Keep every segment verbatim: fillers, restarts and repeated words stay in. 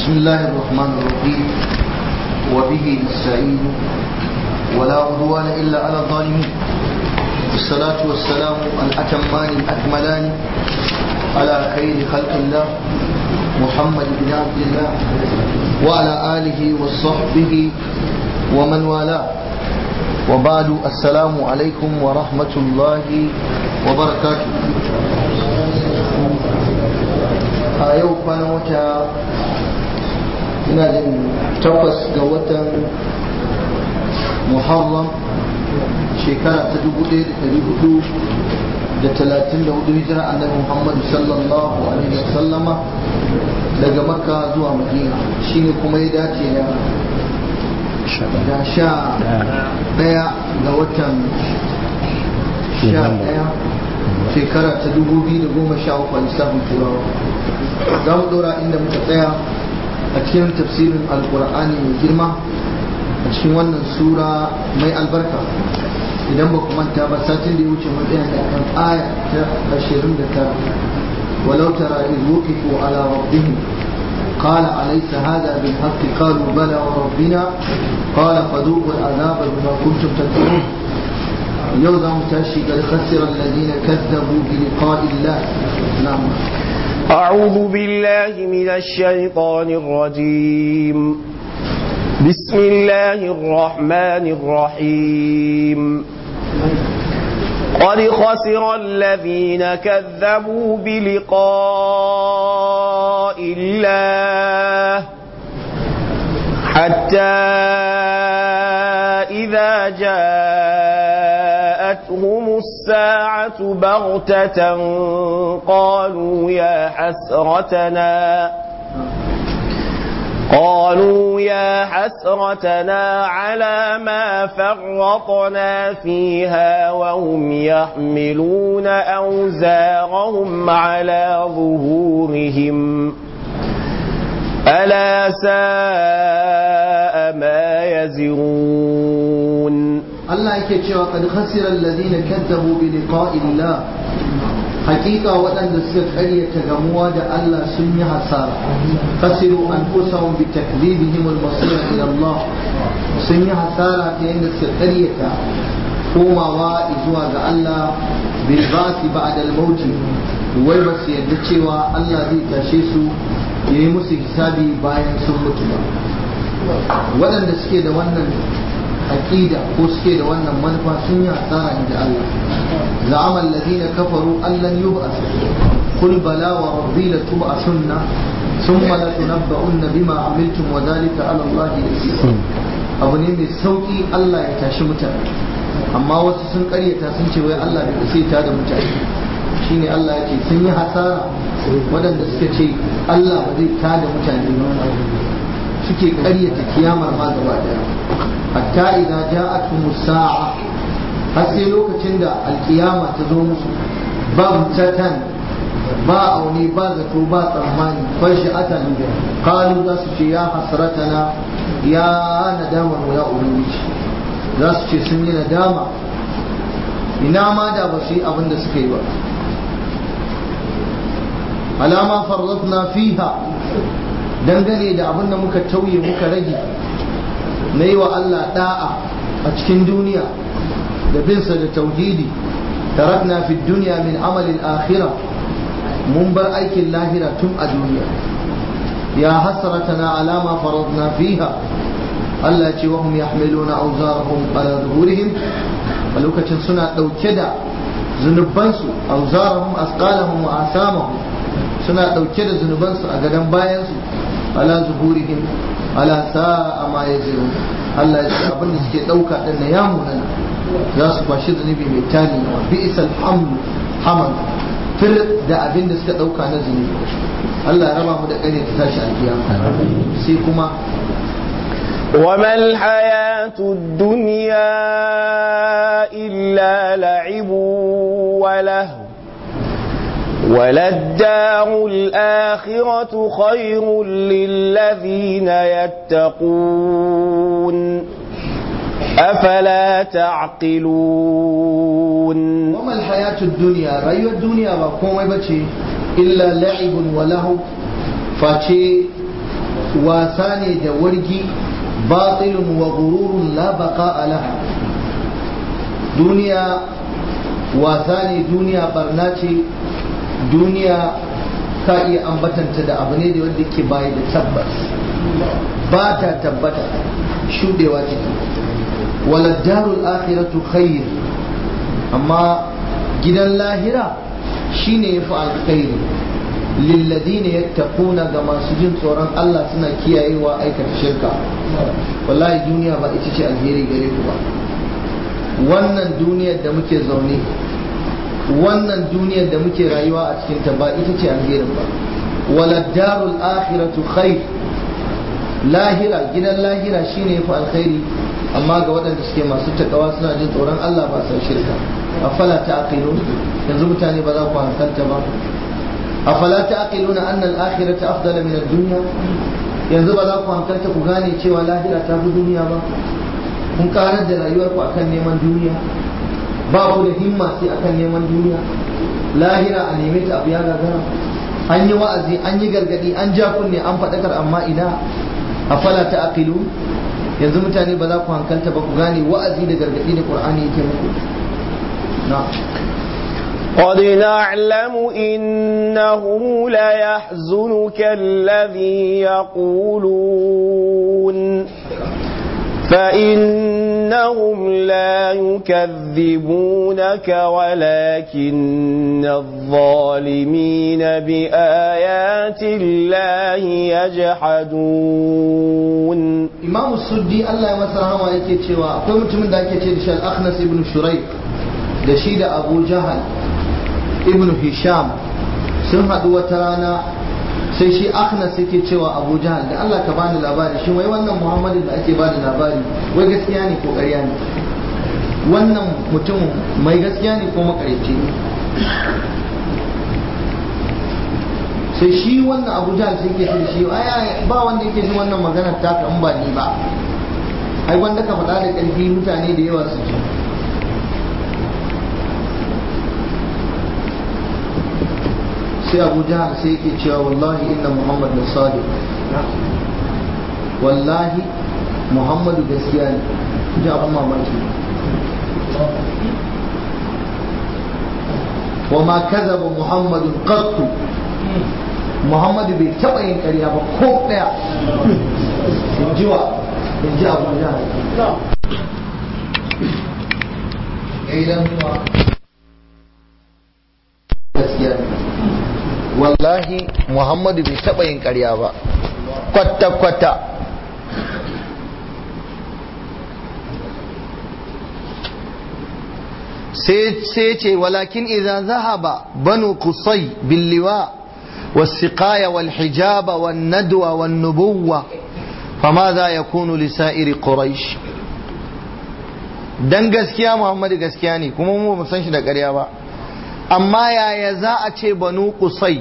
بسم الله الرحمن الرحيم وبه نستعين ولا عدوان إلا على الظالمين والصلاة والسلام الأتمان الأكملان على خير خلق الله محمد بن عبد الله وعلى آله وصحبه ومن والاه وبعد السلام عليكم ورحمة الله وبركاته. a yau kwanan wata ina jin takwas ga watan Muharram shekara ta dubu ɗaya da ɗari hudu da talatin da hudu hijira annabi Muhammad sallallahu alaihi wasallama daga Makka zuwa Madina, shine kuma ya dace da da sha ɗaya ga watan sha ɗaya shekara ta dubu biyu da goma sha uku a lissafin turawa. Za mu ɗora inda muka tsaya a cikin tafsirin alkur'ani mai girma a cikin wannan sura mai albarka. Idan ba ku manta ba, satin da ya wuce mun tsaya da kan aya ta ashirin da tara, walau tara iz wuqifu ala rabbihim قال أليس هذا بالحق قالوا بلى وربنا قال فذوقوا العذاب بما كنتم تكفرون. يوضع متاشي قد خسر الذين كذبوا بلقاء الله. نعم. أعوذ بالله من الشيطان الرجيم. بسم الله الرحمن الرحيم. قد خسر الذين كذبوا بلقاء الله حتى إذا جاءتهم الساعة بغتة قالوا يا حسرتنا قالوا يا حسرتنا على ما فرطنا فيها وهم يحملون أوزارهم على ظهورهم ألا ساء ما يزرون. الله يكتشف قد خسر الذين كذبوا بلقاء الله. حقيقة وأن السفرية تجموا الله سنها حسارة. خسروا أنفسهم بتكذيبهم المصير إلى الله. سنها حسارة لأن السفرية كوما وإزواج الله بالبعث بعد الموت. ويبس يدتشوا الله ذي تشيسو يمس حسابي باين سمتنا. وأن السكيد وأن أكيد وسكيد وأن منفى سنها حسارة عند الله. زعم الذين كفروا أن لن يبعثوا قل بلى وربي لتبعثن ثم لتنبؤن بما عملتم وذلك على الله يسير. abu ne mai sauki Allah ya tashi mutane, amma wasu sun karyata sun ce wai Allah bai sai ta da mutane. Shine Allah ya ce sun yi hasara waɗanda suka ce Allah ba zai ta da mutane ba, suke karyata kiyamar ma gaba daya. hatta idza ja'atumus sa'a, har sai lokacin da alkiyama ta zo musu ba mutatan ba auni ba zato ba tsammani fashi atan qalu za su ce ya hasratana ya nadama ya ubangiji, za su ce sun yi nadama, ina ma da ba su yi abin da suka yi ba. alama farratna fiha, dangane da abin da muka tauye muka rage na yi wa Allah da'a a cikin duniya da binsa da tauhidi. tarakna fi dunya min amalin akhirah, mun bar aikin lahira tun a duniya. ya hasratana ala ma faradna fiha, Allah ce wa hum yahmiluna awzarahum ala zuhurihim, a lokacin suna dauke da zunubansu, awzarahum asqalahum wa asamahum, suna dauke da zunubansu a gadan bayansu, ala zuhurihim ala sa'a ma yazirun. Allah ya ce abin da suke dauka din na yamu nan za su kwashi zunubi mai tani. bi isal hamlu hamal, fir da abin da suka dauka na zunubi. Allah ya raba mu da kare ta tashi alkiyama. sai kuma وما الحياة الدنيا إلا لعب ولهو وللدار الآخرة خير للذين يتقون أفلا تعقلون. وما الحياة الدنيا، رأي الدنيا وقوم بشي إلا لعب وله، فشي wasa ne da wargi batilun wa gururun la baqa'a laha. duniya wasa ne, duniya barna ce, duniya ka iya ambatanta da abu ne da wanda ke bayi da tabbas, ba ta tabbata, shudewa ce. wala darul akhiratu khair, amma gidan lahira shine yafi alkhairi lilladina yattaquna, ga masu jin tsoron Allah suna kiyayewa aikata shirka. wallahi duniya ba ita ce alheri gare ku ba. wannan duniyar da muke zaune, wannan duniyar da muke rayuwa a cikin ta ba ita ce alherin ba. wala darul akhiratu khair, lahira gidan lahira shine yafi alkhairi amma ga waɗanda suke masu takawa suna jin tsoron Allah ba sa shirka. afala ta'qilun, yanzu mutane ba za ku hankalta ba. afala ta'qiluna anna al-akhirata afdala min ad-dunya, yanzu ba za ku hankalta ku gane cewa lahira ta fi duniya ba. kun karar da rayuwar ku akan neman duniya, ba ku da himma sai akan neman duniya. lahira a neme ta abu ya gagara, an yi wa'azi, an yi gargadi, an ja kunne, an faɗakar, amma ina. afala ta'qilun, yanzu mutane ba za ku hankalta ba ku gane wa'azi da gargadi da Qur'ani yake muku. na'am قد نعلم إنه ليحزنك الذي يقولون فإنهم لا يكذبونك ولكن الظالمين بآيات الله يجحدون. إمام السدي الله يمسره ويكي تشوى أقول من ذاك تشوى الأخنس ابن شريك دشيد أبو جهل ابن هشام sun haɗu wata rana, sai shi Akhnas yake cewa Abu Jahal, da Allah ka bani labari, shi wai wannan Muhammadin da ake bani labari wai gaskiya ne ko ƙarya ne? wannan mutum mai gaskiya ne ko makaryaci ne? sai shi wannan Abu Jahal sai yake da shi, ai ba wanda yake jin wannan maganar taka in ba ni ba, ai wanda ka faɗa da ƙarfi mutane da yawa su ji. sai Abu Jahal sai yake cewa wallahi inna Muhammad na sadiq, wallahi Muhammadu gaskiya ne. ji abin mamaki, wa ma kazaba Muhammadun qattu, Muhammadu bai taɓa yin ƙarya ba ko ɗaya. in ji wa in ji Abu Jahal. idan kuma gaskiya ne, wallahi Muhammadu bai taɓa yin ƙarya ba kwata-kwata. sai ce walakin idza zahaba banu qusay bil liwa was siqaya wal hijaba wan nadwa wan nubuwa famadha yakunu li sa'iri quraish. dan gaskiya Muhammadu gaskiya ne kuma mu ba san shi da ƙarya ba, amma yaya za a ce banu qusay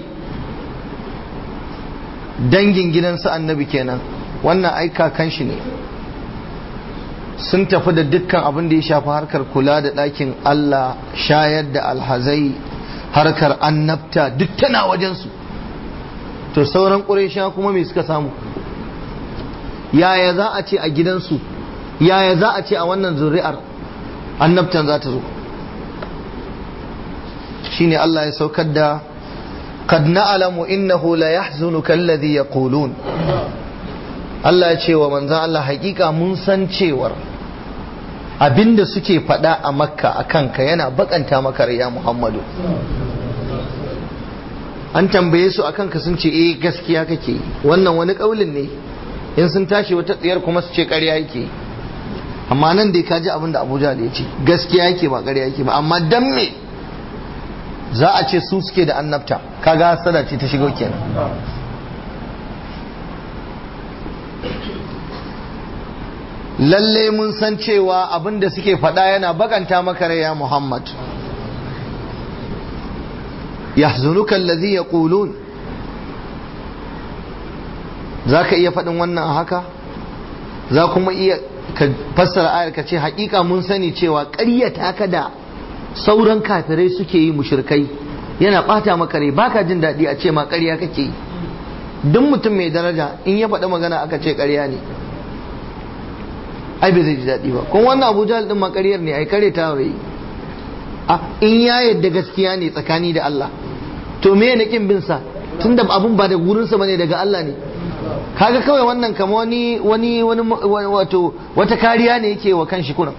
dangin gidansu annabi kenan, wannan ai kakan shi ne, sun tafi da dukkan abin da ya shafi harkar kula da ɗakin Allah, shayar da alhazai, harkar annabta duk tana wajensu. to sauran ƙurayshawa kuma me suka samu? yaya za a ce a gidansu, yaya za a ce a wannan zuri'ar annabtan za ta zo? shine Allah ya saukar da qad na'lamu innahu la yahzunuka alladhi yaqulun. Allah ya ce wa manzon Allah hakika mun san cewar abinda suke faɗa a Makka akan ka yana bakanta maka ya Muhammadu. an tambaye su akan ka sun ce eh gaskiya kake, wannan wani kaulin ne, in sun tashi wata tsiyar kuma su ce ƙarya yake. amma nan dai kaji abin da Abu Jahl ya ce gaskiya yake ba ƙarya yake ba, amma dan me za a ce su suke da annabta? kaga hasada ce ta shigo kenan. lalle mun san cewa abin da suke faɗa yana bakanta maka rai ya Muhammad. yahzunuka allazi yaqulun, zaka iya faɗin wannan haka? za kuma iya ka fassara ayar ka ce haƙiƙa mun sani cewa ƙaryata ka da sauran kafirai suke yi mushrikai yana ɓata maka rai, baka jin daɗi a ce ma ƙarya kake yi. duk mutum mai daraja in ya faɗi magana aka ce ƙarya ne ai bai zai ji daɗi ba. kuma wannan Abu Jahl din ma ƙaryar ne ai kare ta wai a in ya yadda gaskiya ne tsakani da Allah to me ne kin bin sa tunda abun ba da gurin sa bane daga Allah ne. kaga kawai wannan kama wani wani wani wato wata kariya ne yake wa kanshi kuran.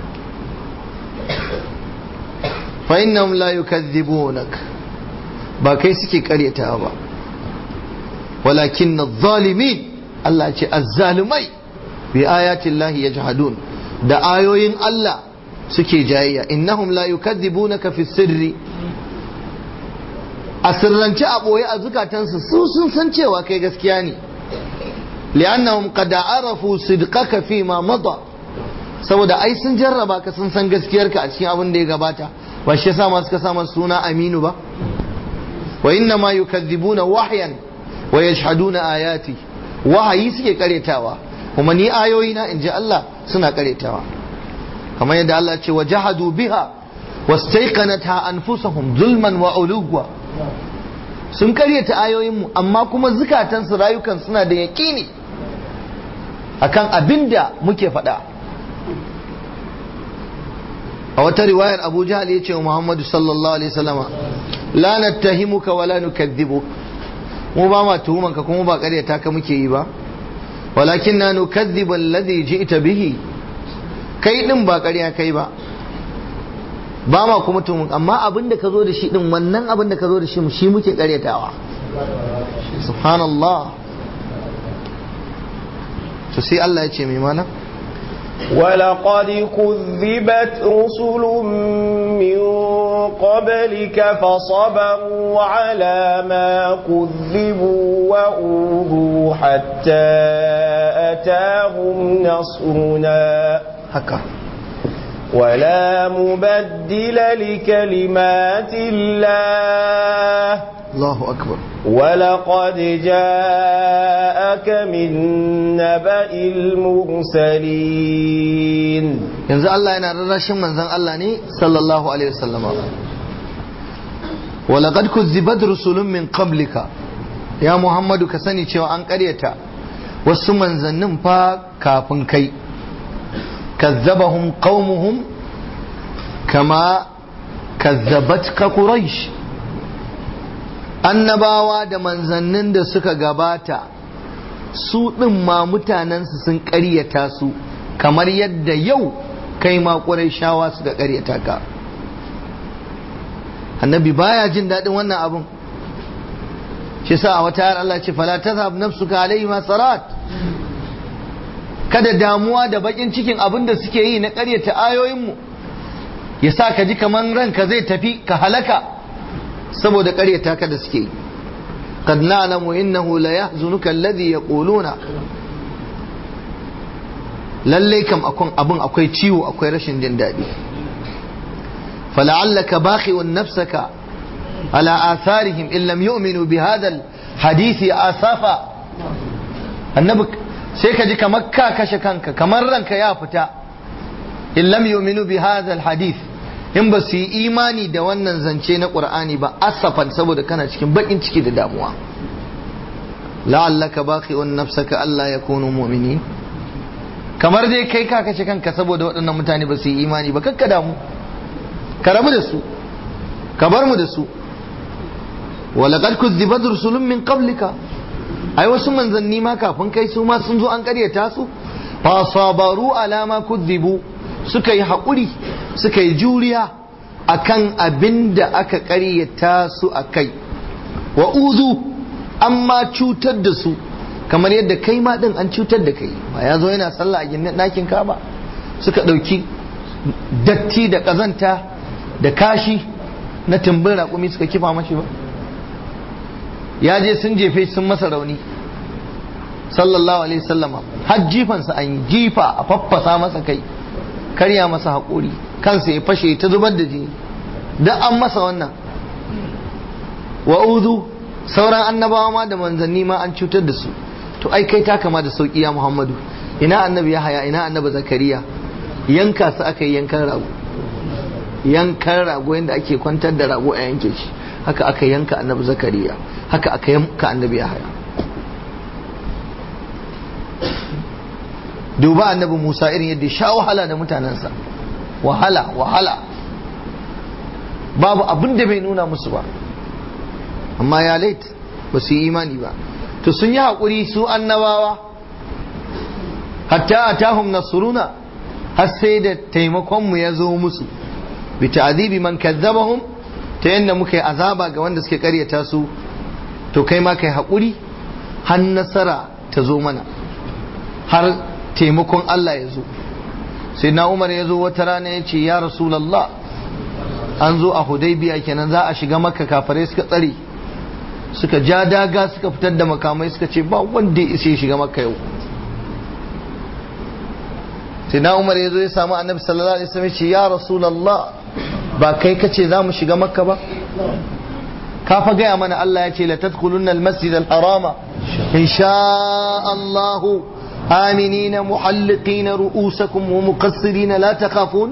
fa innahum la yukazzibunak ba kai suke karyatawa ba walakin adh-dhalimin Allah ce az-zalimai bi ayati Allah yajhadun da ayoyin Allah suke jayayya. innahum la yukadzibunaka fi sirri a sirrance a boye a zukatansu su sun san cewa kai gaskiya ne li'annahum qad arafu sidqaka fi ma mada saboda ai sun jarraba ka sun san gaskiyarka a cikin abin da ya gabata ba shi yasa ma suka sa suna aminu ba. wa inna ma yukadzibuna wahyan wa yashhaduna ayati wahayi suke karetawa kuma ni ayoyi na inji Allah suna karetawa kamar yadda Allah ce wajahadu biha wastayqanatha anfusuhum zulman wa uluwa sun karyata ayoyin mu amma kuma zukatan su rayukan suna da yaqini akan abinda muke faɗa. a wata riwayar Abu Jahl ya ce wa Muhammadu sallallahu alaihi wasallama la nattahimuka wa la nukadhibuka mu ba ma tuhumanka kuma ba karyata ka muke yi ba walakin na nukadhibu alladhi ji'ta bihi kai din ba ƙarya kai ba ba ma kuma tun amma abinda ka zo da shi din wannan abinda ka zo da shi shi muke ƙaryatawa. subhanallah. to sai Allah ya ce mai mana ولقد كذبت رسل من قبلك فصبروا على ما كذبوا وأوذوا حتى أتاهم نصرنا haka ولا مبدل لكلمات الله الله أكبر ولقد جاءك من نبأ المرسلين yanzu Allah yana rarrashin manzon Allah ne sallallahu alaihi wasallam walaqad kuzzibat rusulun min qablika ya Muhammadu ka sani cewa an ƙaryata wasu manzannin fa kafin kai kazzabahum qaumuhum kama kazzabatka quraish annabawa da manzannin da suka gabata su ɗin ma mutanensu sun ƙaryata su kamar yadda yau kai ma ƙurayshawa suka ƙaryata ka. annabi baya jin daɗin wannan abun shi sa a wata yar Allah ce fala tazhab nafsuka alaihi masarat kada damuwa da bakin cikin abin da suke yi na ƙaryata ayoyinmu ya sa ka ji kamar ranka zai tafi ka halaka saboda ƙaryata ka da suke yi. qad na'lamu innahu la yahzunuka alladhi yaquluna lalle kam akon abun akwai ciwo akwai rashin jin daɗi fala'allaka bakhi'un nafsaka ala atharihim in lam yu'minu bi hadha alhadith asafa annabi sai ka ji kamar ka kashe kanka kamar ranka ya fita in lam yu'minu bi hadha alhadith in ba su yi imani da wannan zance na ƙur'ani ba asafan saboda kana cikin baƙin ciki da damuwa la'allaka baqi'un nafsaka alla yakunu mu'minin kamar dai kai ka kashe kanka saboda waɗannan mutane ba su yi imani ba kakka damu ka rabu da su ka bar mu da su walaqad kuzzibat rusulun min qablika ai wasu manzanni ma kafin kai su ma sun zo an ƙaryata su fa sabaru ala ma kuzzibu suka yi haƙuri suka yi juriya akan abin da aka ƙaryata su a kai wa uzu amma cutar da su kamar yadda kai ma ɗin an cutar da kai ba ya zo yana sallah a gindin ɗakin ka ba suka ɗauki datti da ƙazanta da kashi na tumbin raƙumi suka kifa mashi ba ya je sun jefe sun masa rauni sallallahu alaihi sallama har jifansa an yi jifa a faffasa masa kai karya masa haƙuri kansa ya fashe ta zubar da jini da an masa wannan wa'udu sauran annabawa ma da manzanni ma an cutar da su to ai kai ta kama da sauki ya Muhammadu ina annabi ya haya ina annabi zakariya yanka su aka yi yankan rago yankan rago yadda ake kwantar da rago a yanke shi haka aka yanka annabi zakariya haka aka yanka annabi ya haya duba annabi Musa irin yadda sha wahala da mutanensa, wahala wahala babu abin da bai nuna musu ba, amma ya lait ba su yi imani ba. To sun yi haƙuri su annabawa hatta atahum nasruna, har sai da taimakonmu ya zo musu bi ta'dibi man kazzabahum, ta yanda muka yi azaba ga wanda suke karyata su. To kai ma kai haƙuri har nasara ta zo mana, har taimakon Allah ya zo. Sai na Umar ya zo wata rana ya ce ya Rasulallah, an zo a Hudaybiya kenan za a shiga Makka, kafirai suka tsare, suka ja daga suka fitar da makamai suka ce ba wanda ya isa ya shiga Makka yau. Sai na Umar ya zo ya samu Annabi sallallahu alaihi wasallam ya ce ya Rasulallah, ba kai kace za mu shiga Makka ba? ka fa gaya mana Allah ya ce la tadkhulunna al-masjid al-harama in sha Allah aminina muhalliqina ru'usakum wa muqassirina la takhafun.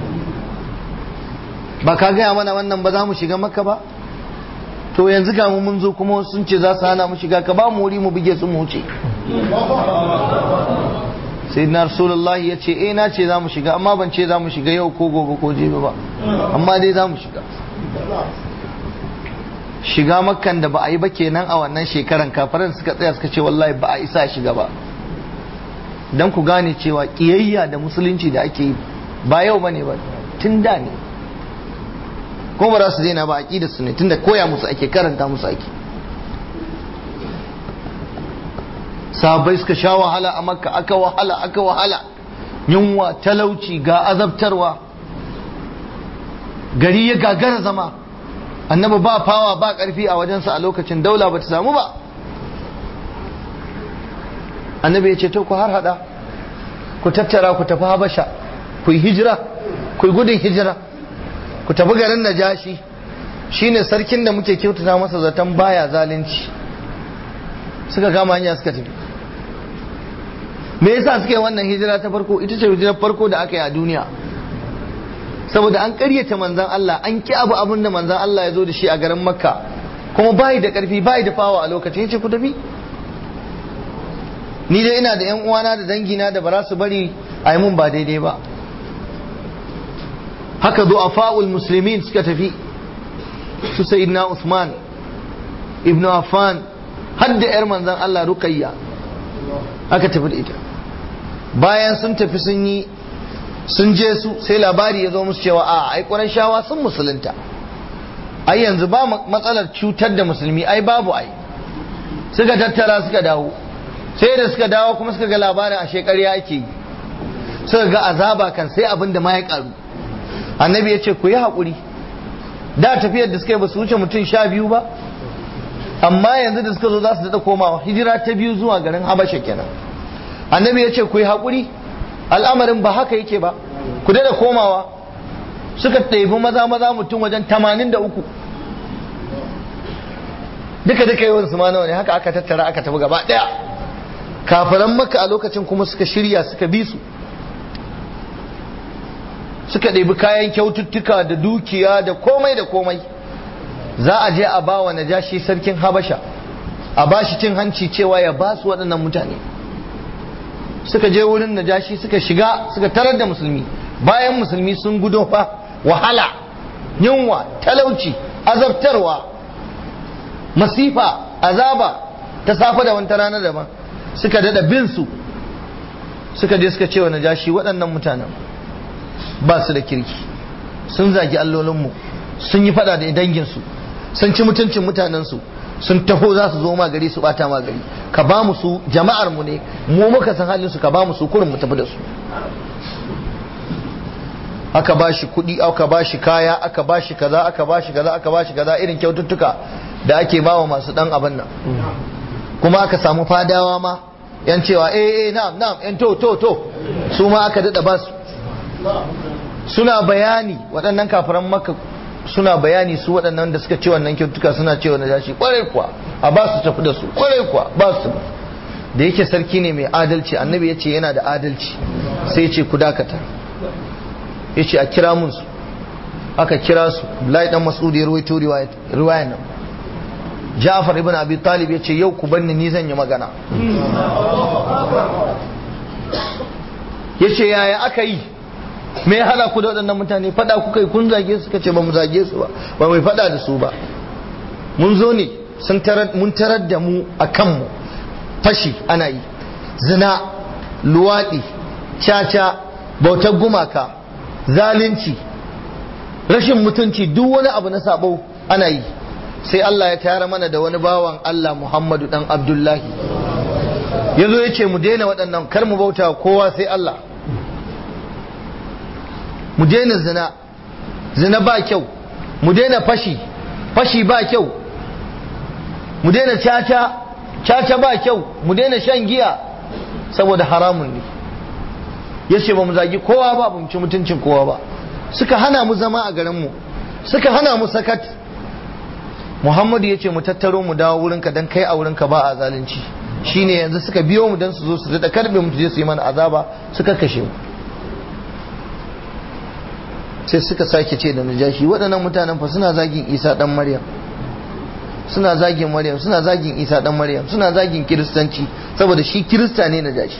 ba ka gaya mana wannan ba za mu shiga Makka ba? to yanzu ga mu mun zo kuma sun ce za su hana mu shiga, ka ba mu wuri mu bige su mu wuce. sayyidina rasulullahi ya ce eh na ce za mu shiga, amma ban ce za mu shiga yau ko gobe ko jibi ba, amma dai za mu shiga. shiga Makkan da ba a yi ba kenan a wannan shekaran, kafiran suka tsaya suka ce wallahi ba a isa shiga ba. dan ku gane cewa kiyayya da musulunci da ake yi ba yau bane ba, tun da ne, ko ba za su daina ba, aqidar su ne, tunda koya musu ake, karanta musu ake. sahabbai suka sha wahala a Makka, aka wahala aka wahala, yunwa, talauci, ga azabtarwa, gari ya gagara zama. annabi ba fawa ba karfi a wajensa a lokacin, daula ba ta samu ba. annabi ya ce to ku har hada, ku tattara ku tafi Habasha, ku yi hijira, ku yi gudun hijira, ku tafi garin Najashi, shine sarkin da muke kyautata masa zaton baya zalunci. suka kama hanya suka tafi. me yasa suka yi wannan hijira ta farko? ita ce hijirar farko da aka yi a duniya, saboda an karyata manzan Allah, an ki abu abin da manzan Allah ya zo da shi a garin Makka, kuma bayi da karfi bayi da fawa a lokacin. yace ku tafi, ni dai ina da yan uwana da dangina da ba za su bari a yi mun ba daidai ba. haka du'afa'ul muslimin suka tafi, su sayyidina Usman ibn Affan, har da yar manzan Allah Ruqayya aka tafi da ita. bayan sun tafi sun yi sun je su, sai labari ya zo musu cewa a ai Qurayshawa sun musulunta, ai yanzu ba matsalar cutar da musulmi, ai babu ai. suka tattara suka dawo, sai da suka dawo kuma suka ga labarin a shekariya ake yi, suka ga azaba kan sai abin da ma ya karu. annabi ya ce ku yi haƙuri, da tafiyar da suka yi ba su wuce mutum sha biyu ba, amma yanzu da suka zo za su daɗa komawa, hijira ta biyu zuwa garin Habasha kenan. annabi ya ce ku yi haƙuri, al'amarin ba haka yake ba, ku daɗa komawa. suka ɗebi maza maza mutum wajen tamanin da uku, duka duka yawan su ma nawa ne, haka aka tattara aka tafi gaba ɗaya. kafiran Makka a lokacin kuma suka shirya suka bi su, suka ɗebi kayan kyaututtuka da dukiya da komai da komai. za a je a ba wa Najashi sarkin Habasha, a ba shi cin hanci cewa ya ba su waɗannan mutane. suka je wurin Najashi suka shiga suka tarar da musulmi, bayan musulmi sun gudo fa wahala, yunwa, talauci, azabtarwa, masifa, azaba ta safa da wata rana daban. suka dada bin su, suka je suka ce wa Najashi waɗannan mutanen ba su da kirki, sun zagi allolinmu, sun yi fada da danginsu, sun ci mutuncin mutanensu, sun taho za su zo ma gari su bata ma gari, ka ba mu su, jama'ar mu ne, mu muka san halin su, ka ba mu su kurin mu tafi da su. aka ba shi kuɗi, aka ba shi kaya, aka ba shi kaza, aka ba shi kaza, aka ba shi kaza, irin kyaututtuka da ake ba wa masu dan abin nan. kuma aka samu fadawa ma yan cewa eh eh na'am na'am yan to to to, su ma aka dada ba su. suna bayani, waɗannan kafiran Makka suna bayani, su waɗannan da suka ce wannan kyautuka suna cewa Najashi kwarai kuwa a ba su tafi da su, kwarai kuwa ba su. da yake sarki ne mai adalci, annabi ya ce yana da adalci, sai ya ce ku dakata, ya ce a kira mun su. aka kira su, Abdullahi dan Mas'ud ya rawaito riwayan nan. Ja'far ibn Abi Talib ya ce yau ku banni ni zan yi magana. yace yaya aka yi me ya hada ku da waɗannan mutane fada kuka yi kun zage su kace ba mu zage su ba ba mai fada da su ba mun zo ne sun tarar mun tarar da mu akan mu fashi ana yi zina luwadi caca bautar gumaka zalunci rashin mutunci duk wani abu na sabo ana yi sai Allah ya tayar mana da wani bawan Allah Muhammadu dan Abdullahi yazo yace mu daina waɗannan kar mu bauta kowa sai Allah mu daina zina zina ba kyau mu daina fashi fashi ba kyau mu daina caca caca ba kyau mu daina shan giya saboda haramun ne yace ba mu zagi kowa ba ba mu ci mutuncin kowa ba suka hana mu zama a garin mu suka hana mu sakat Muhammadu yace mu tattaro mu dawo wurinka dan kai a wurinka ba a zalunci shine yanzu suka biyo mu dan su zo su da karbe mu je su yi mana azaba suka kashe mu sai suka sake ce da najashi waɗannan mutanen fa suna zagin Isa dan Maryam suna zagin Maryam suna zagin Isa dan Maryam suna zagin kiristanci saboda shi kirista ne najashi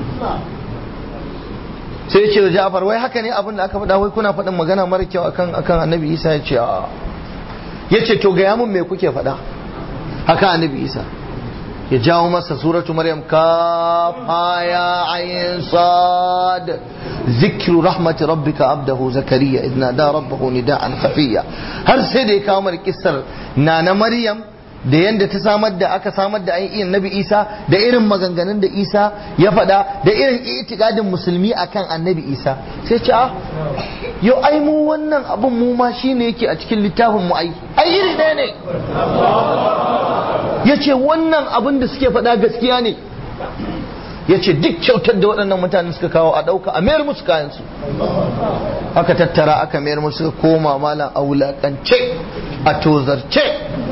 sai ya ce da Ja'far wai haka ne abin da aka faɗa wai kuna faɗin magana mara kyau akan akan Annabi Isa ya ce a ya ce to gaya mun me kuke faɗa haka Annabi Isa ya jawo masa suratu Maryam kaf ya ayin sad zikru rahmati rabbika abdahu zakariya idna da rabbahu nida'an khafiya har sai da ya kawo mar kissar nana Maryam da yanda ta samar da aka samar da ayin Annabi Isa da irin maganganun da Isa ya faɗa da irin itikadin musulmi akan Annabi Isa sai ce ah yau ai mu wannan abun mu ma shine yake a cikin littafin mu ai ai iri ɗaya ne yace wannan abin da suke faɗa gaskiya ne yace duk kyautar da waɗannan mutanen suka kawo a ɗauka a mayar musu kayansu aka tattara aka mayar musu suka koma malam a wulaƙance a tozarce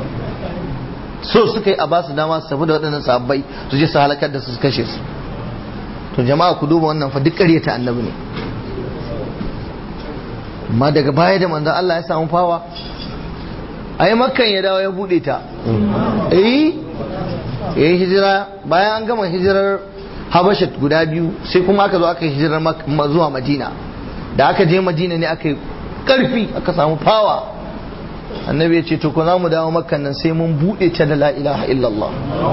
so suka yi a basu dama su tafi da waɗannan sabbai su je su halakar da su su kashe su to jama'a ku duba wannan fa duk ƙaryata annabi ne amma daga baya da manzon Allah ya samu fawa ai makkan ya dawo ya bude ta eh eh hijira bayan an gama hijirar Habasha guda biyu sai kuma aka zo aka yi hijirar zuwa Madina da aka je Madina ne aka yi karfi aka samu fawa annabi ya ce to ko za mu dawo makkan nan sai mun bude ta da la ilaha illallah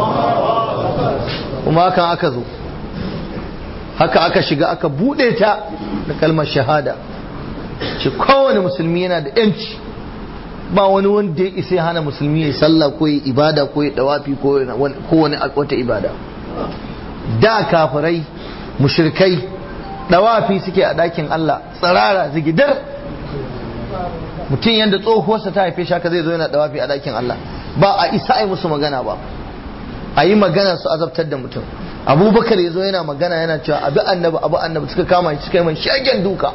kuma hakan aka zo haka aka shiga aka bude ta da kalmar shahada ce kowane musulmi yana da yanci ba wani wanda ya isa hana musulmi ya sallah ko ya ibada ko ya dawafi ko wani wata ibada da kafirai mushrikai dawafi suke a dakin Allah tsirara zigidar mutum yanda tsohuwarsa ta haife shaka zai zo yana dawafi a dakin Allah ba a isa ai musu magana ba a yi magana su azabtar da mutum abubakar ya zo yana magana yana cewa abu annabi abu annabi suka kama shi suka yi mai shagen duka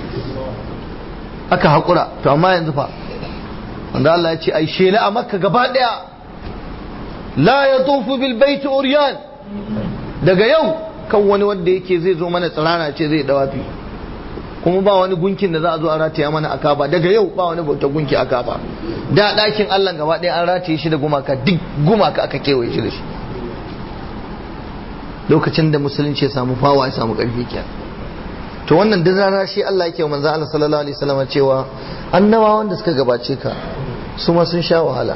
aka haƙura to amma yanzu fa wanda Allah ya ce ai shela a makka gaba daya la ya tufu bil baiti uryan daga yau kan wani wanda yake zai zo mana tsirana ce zai dawafi kuma ba wani gunkin da za a zo a rataya mana a kaba daga yau ba wani bauta gunki a kaba da ɗakin Allah gaba daya an rataye shi da gumaka duk gumaka aka kewaye shi da shi lokacin da musulunci ya samu fawa ya samu ƙarfi kenan to wannan duk rana shi Allah yake manzo Allah sallallahu alaihi wasallam cewa annabawan wanda suka gabace ka su ma sun sha wahala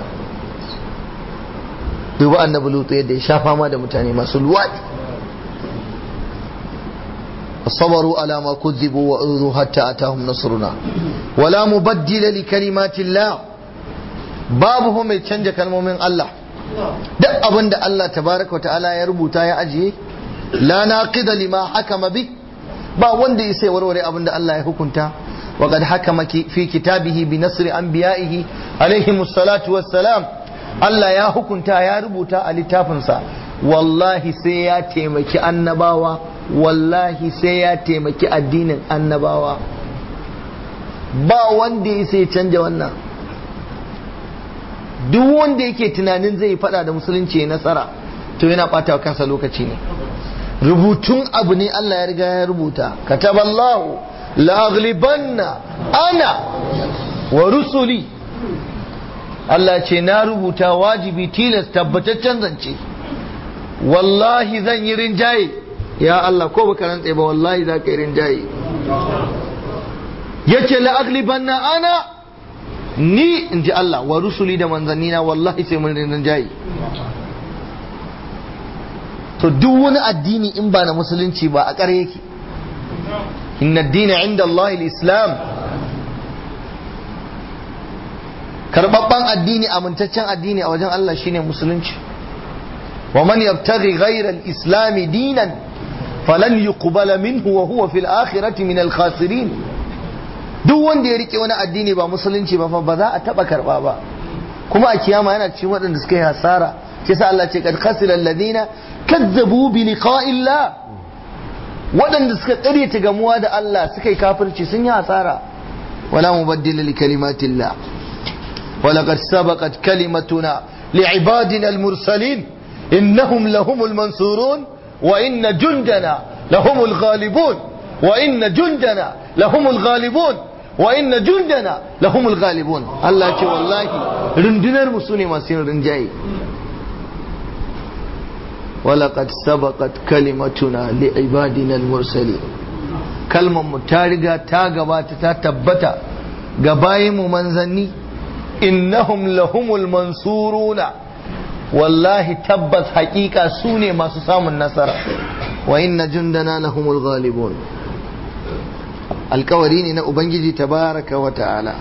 duba annabi lutu yadda ya sha fama da mutane masu luwadi sabaru ala ma kuzibu wa udhu hatta atahum nasruna wala mubaddila li kalimatillah babu hu mai canja kalmomin Allah duk abinda Allah tabaraka wa ta'ala ya rubuta ya ajiye la naqida lima hakama bi ba wanda ya sai warware abinda Allah ya hukunta wa qad hakama fi kitabihi bi nasri anbiya'ihi alaihi salatu wassalam Allah ya hukunta ya rubuta a littafinsa wallahi sai ya taimaki annabawa wallahi sai ya taimaki addinin annabawa ba wanda ya sai canja wannan duk wanda yake tunanin zai fada da musulunci ya nasara to yana bata wa kansa lokaci ne rubutun abu ne Allah ya riga ya rubuta kataballahu la aghlibanna ana wa rusuli Allah ce na rubuta wajibi tilas tabbataccen zance wallahi zan yi rinjaye ya Allah ko baka rantse ba wallahi za ka yi rinjaye yace la aglibanna ana ni in ji Allah wa rusuli da manzannina wallahi sai mun rinjaye. To duk wani addini in ba na musulunci ba a ƙare yake. inna ad-dina 'inda Allah al-islam, karbabban addini amintaccen addini a wajen Allah shine musulunci. wa man yabtaghi ghayra al-islam dinan falan yuqbala minhu wa huwa fil akhirati min al-khasirin. duk wanda ya rike wani addini ba musulunci ba fa ba za a taba karba ba, kuma a kiyama yana cikin waɗanda suka yi hasara. sai sa Allah ce kad khasira alladhina kazzabu bi liqa'illah, waɗanda suka ƙaryata gamuwa da Allah suka yi kafirci sun yi hasara. wala mubaddila li kalimatillah wa laqad sabaqat kalimatuna li ibadina al-mursalin innahum lahumul mansurun wa inna jundana lahumul ghalibun wa inna jundana lahumul ghalibun wa inna jundana lahumul ghalibun. Allah ce wallahi rundunar mu sune masu yin rinjaye. ولقد سبقت كلمتنا لعبادنا المرسلين. kalmar mu ta riga ta gabata ta tabbata ga bayin mu manzanni. innahum lahumul mansuruna, wallahi tabbas haƙiƙa su ne masu samun nasara. wa inna jundana lahumul ghalibun. alƙawari ne na ubangiji tabaraka wa ta'ala.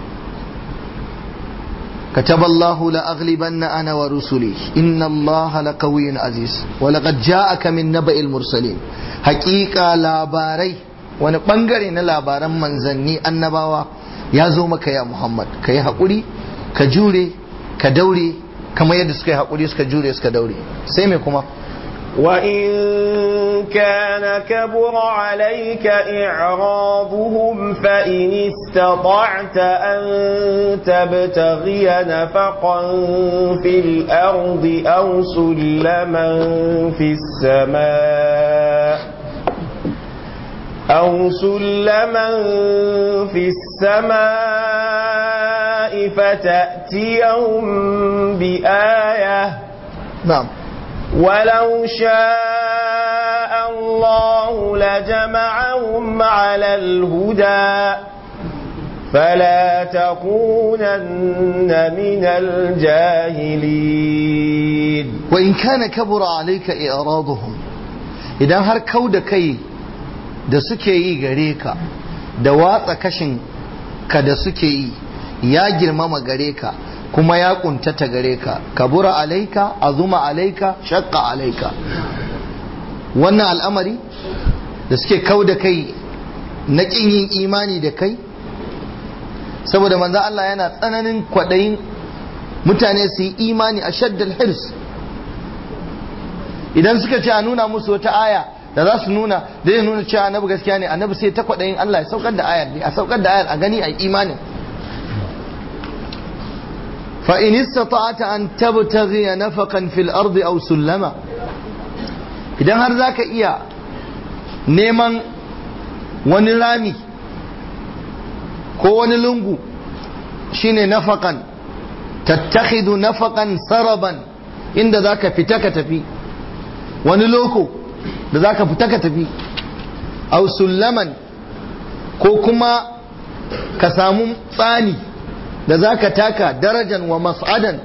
كتب الله لأغلبن أنا ورسلي إن الله لقوي عزيز ولقد جاءك من نبأ المرسلين. حقيقة لاباري ونبنغري نلابارا منزني النباوة يا زومك يا محمد كي حقولي كجوري كدوري كما يدس كي حقولي كجوري كدوري سيمكما. وإن كان كبر عليك إعراضهم فإن استطعت أن تبتغي نفقا في الأرض أو سلما في السماء أو سلما في السماء فتأتيهم بآية. نعم. ولو شاء الله لجمعهم على الهدى فلا تكونن من الجاهلين. وإن كان كبر عليك إعراضهم، إذا هر كود كي da suke yi gare ka da watsa kashin ka da suke yi ya girmama gare ka kuma ya kuntata gare ka, kabura alaika azuma alaika shakka alaika. wannan al'amari da suke kau da kai na kin yin imani da kai, saboda manzo Allah yana tsananin kwadayin mutane su yi imani a shaddal hirs. idan suka ce a nuna musu wata aya da za su nuna da ya nuna cewa annabi gaskiya ne, annabi sai ta kwadayin Allah ya saukar da ayar, a saukar da ayar a gani a imanin. فإن استطعت أن تبتغي نفقا في الأرض أو سلما، idan har za ka iya neman wani rami ko wani lungu shine nafakan, tattakhidu nafakan saraban, inda za ka fita ka tafi, wani loko da za ka fita ka tafi, au sullaman ko kuma ka samu tsani da za ka taka darajan wa mas'adan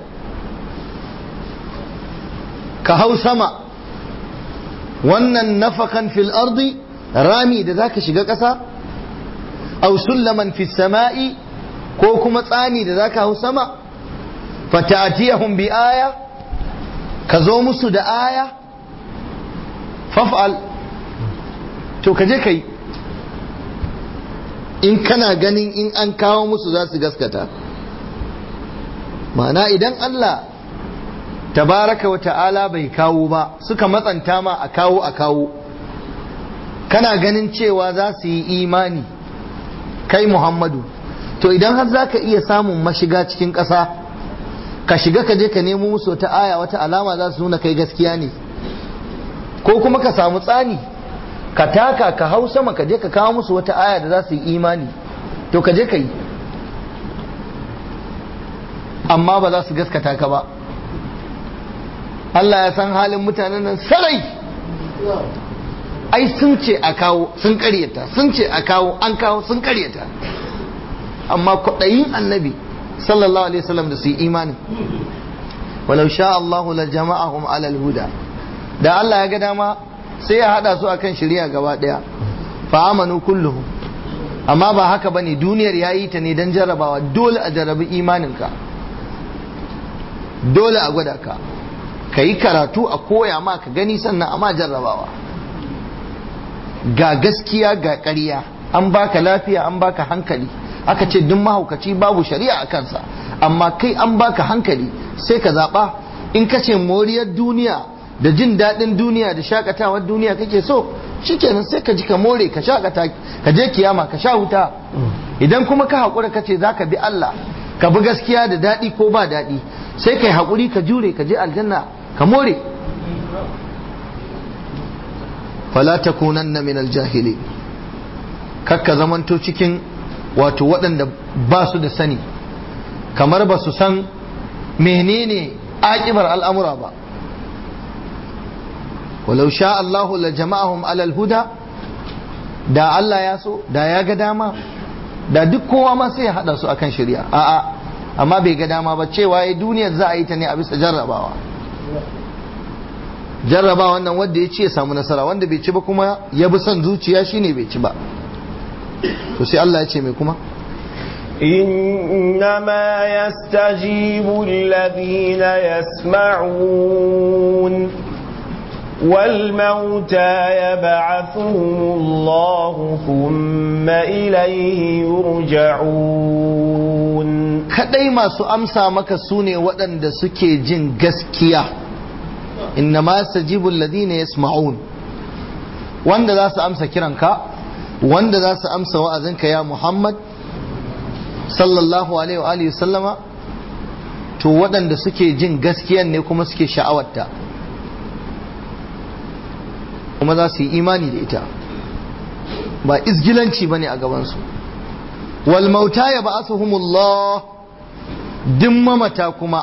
ka hau sama. wannan nafakan fil ardi rami da za ka shiga ƙasa, aw sullaman fis sama'i ko kuma tsani da za ka hau sama. fata'tiyahum bi aya, ka zo musu da aya. faf'al, to ka je kai in kana ganin in an kawo musu za su gaskata. ma'ana idan Allah tabaraka wa ta'ala bai kawo ba, suka matsanta ma a kawo a kawo, kana ganin cewa za su yi imani kai Muhammadu, to idan har za ka iya samun mashiga cikin ƙasa, ka shiga ka je ka nemo musu wata aya, wata alama za su nuna kai gaskiya ne, ko kuma ka samu tsani ka taka ka hau sama ka je ka kawo musu wata aya da za su yi imani, to ka je ka yi, amma ba za su gaskata ka ba. Allah ya san halin mutanen nan sarai, ai sun ce a kawo sun karyata, sun ce a kawo an kawo sun karyata, amma kwaɗayin annabi sallallahu alaihi wasallam da su yi imani. walau sha Allahu la jama'ahum alal huda, da Allah ya ga dama sai ya hada su akan shari'a gaba daya, fa amanu kulluhum. amma ba haka bane, duniyar yayi ta ne dan jarrabawa, dole a jarrabi imaninka, dole a gwada ka, kayi karatu a koya ma ka gani sannan amma jarrabawa. ga gaskiya ga ƙarya, an baka lafiya an baka hankali, aka ce duk mahaukaci babu shari'a a kansa, amma kai an baka hankali sai ka zaɓa. in ka ce moriyar duniya da jin daɗin duniya da shakatawar duniya kake so, shikenan sai ka ji ka more ka shakata ka je kiyama ka sha wuta. idan kuma ka haƙura ka ce za ka bi Allah ka bi gaskiya da daɗi ko ba daɗi, sai ka yi haƙuri ka jure ka je aljanna ka more. fala takunanna min aljahili, kakka zamanto cikin wato waɗanda ba su da sani, kamar ba su san menene aƙibar al'amura ba. walau sha Allahu la jama'ahum alal huda, da Allah ya so da ya ga dama da duk kowa ma sai ya hada su akan shari'a. a'a amma bai ga dama ba, cewa ya duniyar za a yi ta ne a bisa jarrabawa. jarrabawa wannan wanda ya ci ya samu nasara, wanda bai ci ba kuma ya bi son zuciya shine bai ci ba. to sai Allah ya ce mai kuma إنما يستجيب الذين يسمعون والموتى يبعثهم الله ثم إليه يرجعون. kadai masu amsa maka sune waɗanda suke jin gaskiya. innama yastajibu alladhina yasma'un, wanda za su amsa kiranka, wanda za su amsa wa'azinka ya Muhammad sallallahu alaihi wa alihi sallama, to waɗanda suke jin gaskiyan ne kuma suke sha'awarta kuma za su yi imani da ita, ba izgilanci bane a gabansu. wal mauta ya ba'athuhumullah, din mamata kuma,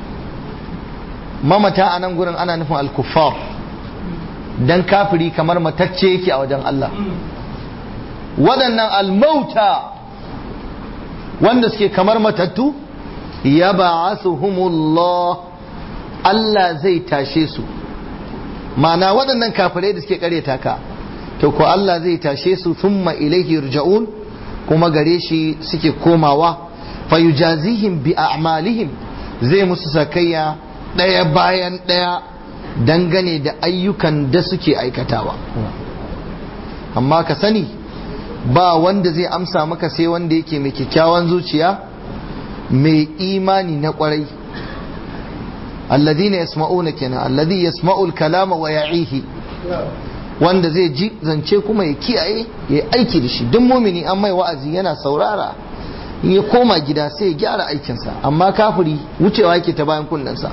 mamata a nan gurin ana nufin al-kuffar, dan kafiri kamar matacce yake a wajen Allah. waɗannan al-mauta wanda suke kamar matattu, ya ba'athuhumullah, Allah zai tashe su. ma'ana waɗannan kafirai da suke karyata ka, to ko Allah zai tashe su, thumma ilaihi yurja'un, kuma gare shi suke komawa, fayujazihim bi a'malihim, zai musu sakayya ɗaya bayan ɗaya dangane da ayyukan da suke aikatawa. amma ka sani ba wanda zai amsa maka sai wanda yake mai kyakkyawan zuciya, mai imani na kwarai. alladhina yasma'una kenan, alladhi yasma'u al-kalama wa ya'ihi, wanda zai ji zance kuma ya kiyaye ya aiki da shi. duk mumini an mai wa'azi yana saurara, in ya koma gida sai ya gyara aikinsa. amma kafiri wucewa yake ta bayan kunnensa.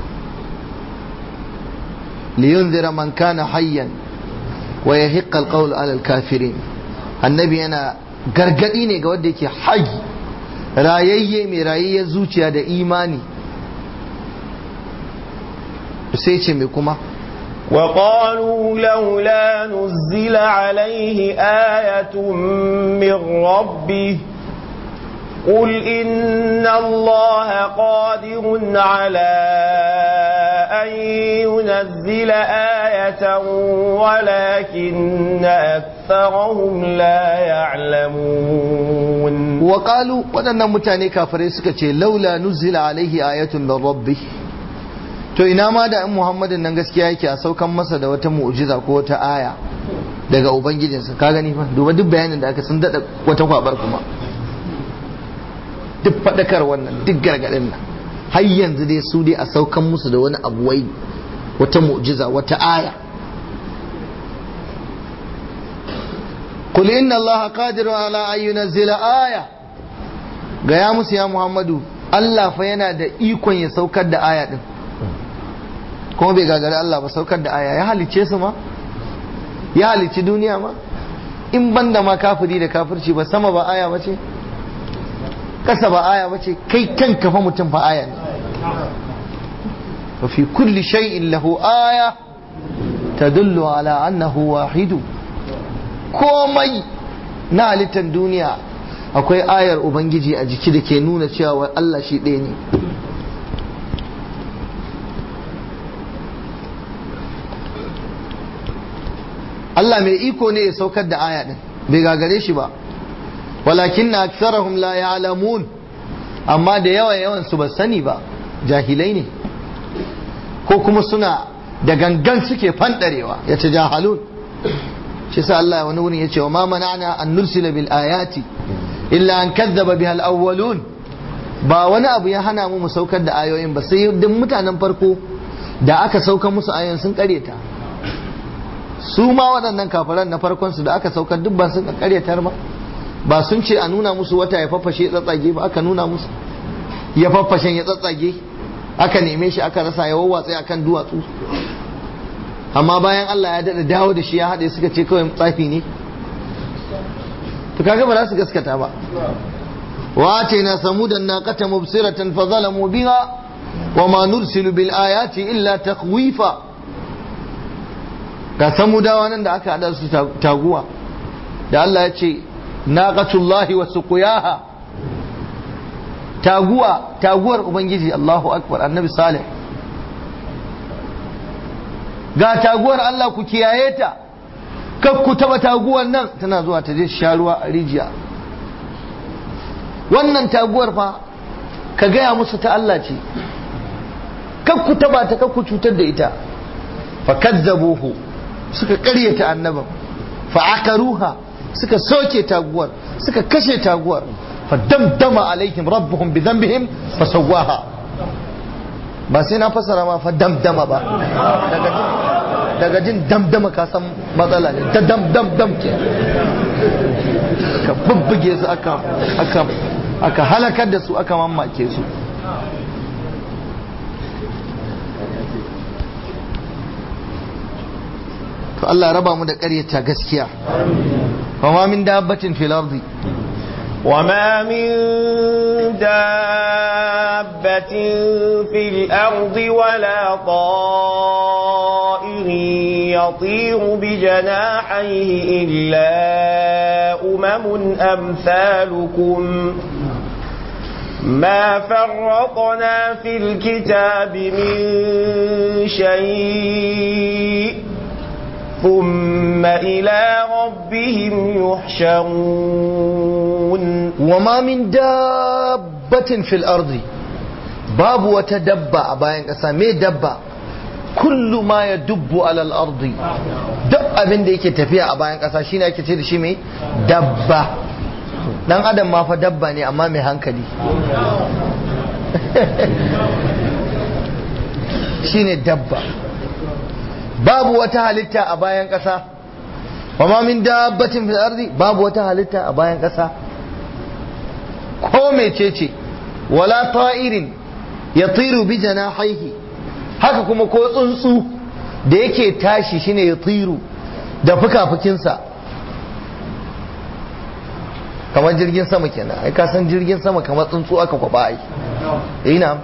liyunzira man kana hayyan wa yahiqqa al-qawlu 'ala al-kafirin, annabi yana gargadi ne ga wanda yake hayy, rayayye mai rayayye zuciya da imani. sai ce mai kuma وقالوا لولا نزل عليه آية من ربه قل إن الله قادر على أن ينزل آية ولكن أكثرهم لا يعلمون. وقالوا ودنا متاني كافرين سكتي لولا نزل عليه آية من ربه، to ina ma da in Muhammadin nan gaskiya yake a saukan masa da wata mu'jiza ko wata aya daga ubangijinsa. ka gani fa, duba duk bayanin da aka sun dada wata kwabar kuma, duk fadakar wannan duk gargadin nan, har yanzu dai su dai a saukan musu da wani abu, wai wata mu'jiza wata aya. qul inna allaha qadirun ala an yunzila aya, ga ya musu ya Muhammadu, Allah fa yana da ikon ya saukar da aya din, kuma bai gagari Allah ba saukar da aya. ya halicce su ma, ya halicci duniya ma, in banda ma kafiri da kafirci ba, sama ba aya ba ce, kasa ba aya ba ce, kai kanka fa mutum fa aya ne. wa fi kulli shay'in lahu aya tadullu ala annahu wahidu. Komai na halittar duniya akwai ayar ubangiji a jiki da ke nuna cewa Allah shi ɗaya ne. Allah mai iko ne ya saukar da aya din, bai gagare shi ba. walakin na aksarahum la ya'lamun, amma da yawa yawan su ba sani ba, jahilai ne ko kuma suna da gangan suke fandarewa, ya ta jahalun. shi sa Allah wani wurin ya ce wa ma mana'na an nursila bil ayati illa an kazzaba biha al awwalun. Ba wani abu ya hana mu mu saukar da ayoyin ba, sai duk mutanen farko da aka sauka musu ayoyin sun kareta. Su ma waɗannan kafiran na farkon su da aka saukar duk ba sun karyatar ba, ba sun ce a nuna musu wata ya faffashe ya tsatsage ba, aka nuna musu ya faffashen ya tsatsage, aka neme shi aka rasa ya wawwatsa akan duwatsu. Amma bayan Allah ya daɗa dawo da shi ya haɗe suka ce kawai tsafi ne, to kaga ba za su gaskata ba. wa atayna samudan naqata mubsiratan fa zalamu biha wa ma nursilu bil ayati illa takhwifa. Ga samudawa nan da aka hada su taguwa da Allah ya ce naqatullahi wa suqiyaha, taguwa taguwar ubangiji. Allahu akbar, annabi salih. Ga taguwar Allah ku kiyaye ta, kar ku taba taguwar nan, tana zuwa ta je sha ruwa a rijiya. Wannan taguwar fa ka gaya musu ta Allah ce, kar ku taba ta, kar ku cutar da ita. fa kazzabuhu, suka karyata annabin. fa akaruha, suka soke taguwar, suka kashe taguwar. fa damdama alaihim rabbuhum bi dhanbihim fa sawwaha. ba sai na fasara ma fa damdama ba, daga jin damdama ka san matsala ne, ta dam dam dam ke ka bubbuge su, aka aka aka halakar da su, aka mamake su. to Allah raba mu da ƙaryata gaskiya. wa ma min dabbatin fil ardi وما من دابة في الأرض ولا طائر يطير بجناحيه إلا أمم أمثالكم ما فرطنا في الكتاب من شيء ثم إلى ربهم يحشرون. وما من دابة في الأرض، باب وتدبع باين أسامي دبع كل ما يدب على الأرض. دب abin da yake tafiya a bayan ƙasa shine ake ce da shi mai dabba. Dan adam ma fa dabba ne amma mai hankali. shine dabba. Babu wata halitta a bayan ƙasa. wa ma min dabbatin fil ardi, babu wata halitta a bayan ƙasa ko mecece. wala ta'irin yatiru bi janahihi, haka kuma ko tsuntsu da yake tashi shine yatiru da fukafukinsa, kamar jirgin sama kenan. ai ka san jirgin sama kamar tsuntsu aka kwaba ai. ina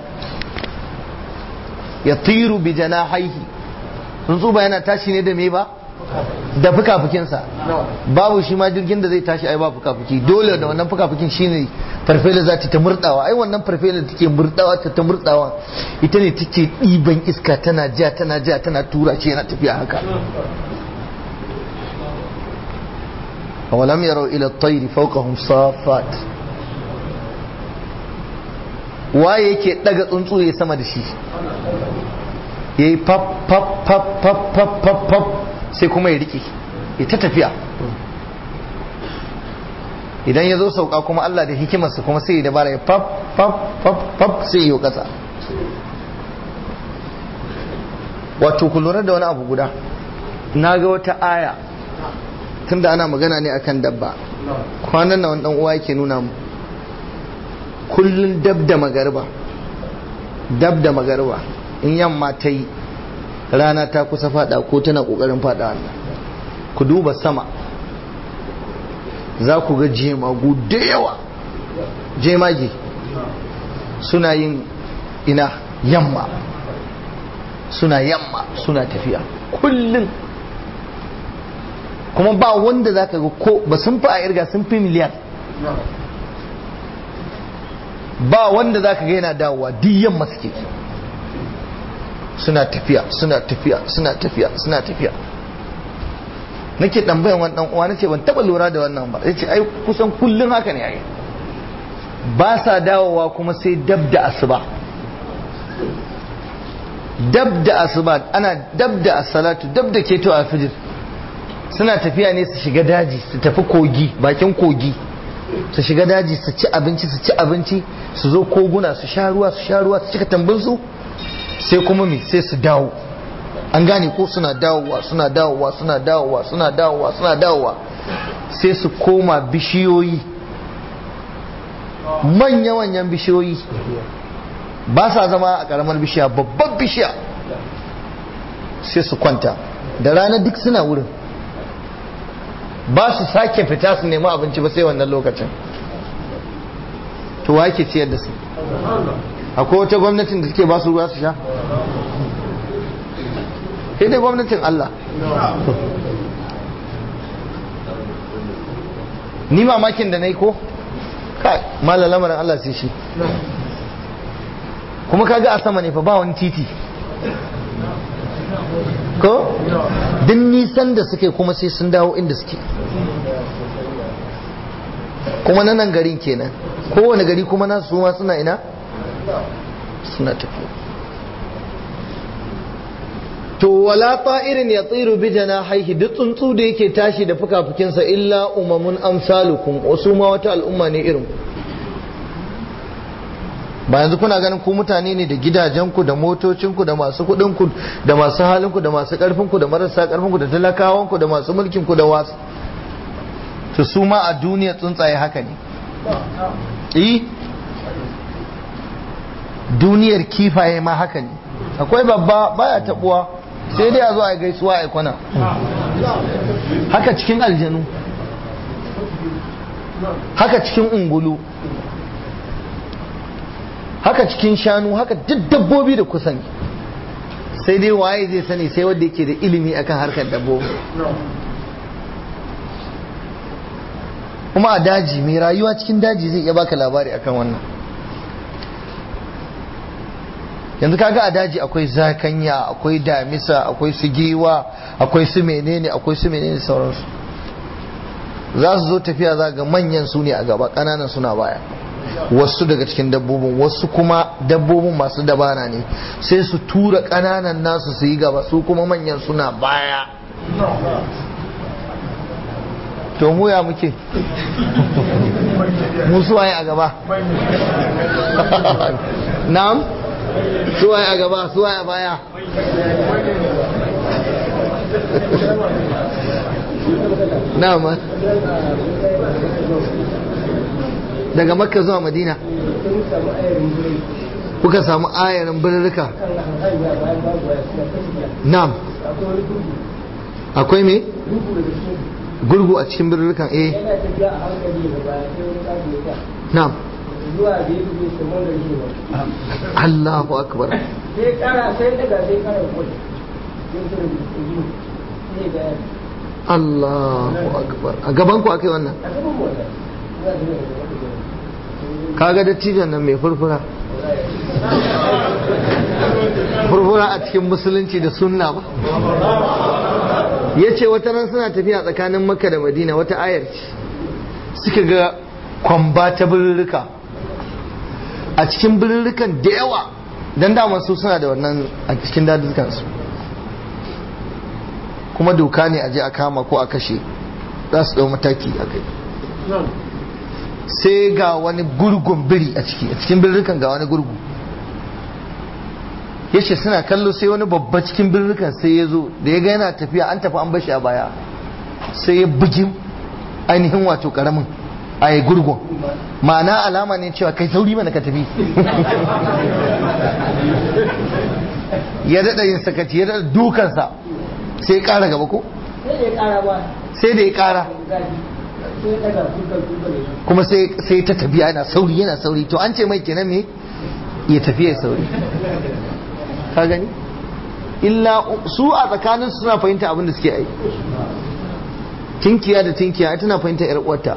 yatiru bi janahihi, tsuntsu ba yana tashi ne da me ba, da fukafukinsa. babu shi ma jirgin da zai tashi ai ba fukafuki, dole da wannan fukafukin shine farfela za ta murdawa. ai wannan farfela da take murdawa ta ta murdawa ita ne take ɗiban iska, tana ja tana ja tana tura shi yana tafiya haka. awalam yarau ila at-tayri fawqahum safat, waye yake daga tsuntsu ya sama da shi, yayi pap pap pap pap pap pap pap sai kuma ya rike ya ta tafiya. idan ya zo sauka kuma Allah da hikimarsa kuma sai ya dabara ya pap pap pap pap sai ya kasa. wato ku lura da wani abu guda, na ga wata aya tunda ana magana ne akan dabba. kwanan nan wani dan uwa yake nuna mu kullun dab da magariba dab da magariba in yamma ta yi, rana ta kusa fada ko tana kokarin fada wannan, ku duba sama za ku ga jemagu da yawa. jemage suna yin ina yamma, suna yamma suna tafiya. kullum. Kuma ba wanda za ka ga ko ba sun fi a irga sun fi miliyar, ba wanda za ka ga yana dawowa diyan maske suna tafiya suna tafiya suna tafiya suna tafiya. Nake tambayan wani dan uwa nace ban taba lura da wannan ba, yace ai kusan kullun haka ne ai, ba sa dawowa kuma sai dab da asuba. Dab da asuba ana dab da as-salatu dab da keto al-fajr suna tafiya ne su shiga daji su tafi kogi, bakin kogi su shiga daji su ci abinci su ci abinci su zo koguna su sha ruwa su sha ruwa su cika tambun su sai kuma me sai su dawo. An gane ko suna dawowa suna dawowa suna dawowa suna dawowa suna dawowa sai su koma bishiyoyi, manya-manyan bishiyoyi, ba sa zama a karamar bishiya, babban bishiya sai su kwanta da rana duk suna wurin, ba su sake fita su nemi abinci ba sai wannan lokacin. To wa ke ciyar da su? Akwai wata gwamnatin da suke ba su ruwa su sha? Sai dai gwamnatin Allah. Ni mamakin da na yi ko? Kai, mala lamarin Allah sai shi. Kuma kaga a sama ne fa ba wani titi. Ko? Din nisan da suke kuma sai sun dawo inda suke. Kuma na nan garin kenan. Kowane gari kuma nasu su ma suna ina? Suna tafiya. To wala ta'irin ya tsiru bi janahihi, duk tsuntsu da yake tashi da fukafukinsa illa umamun amsalukum, wasu ma wata al'umma ne irin. Ba yanzu kuna ganin ku mutane ne da gidajenku da motocinku da masu kuɗinku da masu halinku da masu ƙarfinku da marasa ƙarfinku da talakawanku da masu mulkinku da wasu. To su ma a duniya tsuntsaye haka ne. Eh? Duniyar kifaye ma haka ne. Akwai babba baya tabuwa sai dai a zo a gaisuwa a kwana. Haka cikin aljanu, haka cikin ungulu, haka cikin shanu, haka duk dabbobi da kusan. Sai dai waye zai sani sai wanda yake da ilimi akan harkar dabbobi. Kuma a daji, mai rayuwa cikin daji zai iya baka labari akan wannan. Yanzu kaga a daji akwai zakanya, akwai damisa, akwai su giwa, akwai su menene, akwai su menene sauransu. Za su zo tafiya za ga manyan su ne a gaba, ƙananan suna baya. Wasu daga cikin dabbobin, wasu kuma dabbobin masu dabana ne, sai su tura ƙananan nasu su yi gaba, su kuma manyan suna baya. To mu ya muke? Mu suwaye a gaba? Na'am? Suwaye a gaba, suwaye a baya? Na'am. Daga Makka zuwa Madina kuka samu ayarin birrika? Na'am. Akwai me? Gurgu a cikin birrikan, eh. Na'am. Allahu akbar. Allahu akbar. A gaban ku akai wannan? Kaga dattijan nan mai furfura. Furfura a cikin musulunci da sunna ba. Ya ce wata ran suna tafiya tsakanin Makka da Madina, wata ayar ce suka ga kwamba ta birrika a cikin birrikan da yawa, don dama su suna da wannan a cikin dadukansu, kuma doka ne a je a kama ko a kashe, za su ɗau mataki a kai. Sai ga wani gurgun biri a ciki, a cikin birrikan ga wani gurgu. Ya ce suna kallo sai wani babba cikin birrikan sai ya zo, da ya ga yana tafiya an tafi an bashi a baya, sai ya bugi ainihin wato karamin a yi gurgun. Ma'ana alama ne cewa kai sauri mana ka tafi. Ya daɗa yin sakaci, ya daɗa dukansa, sai ya ƙara gaba ko? Sai da ya ƙara. Kuma sai ta tafiya yana sauri yana sauri, to an ce mai kenan me ya tafi ya sauri. Ka gani? illa su a tsakanin suna fahimta abin da suke yi. Tinkiya da tinkiya tana fahimta yar uwarta.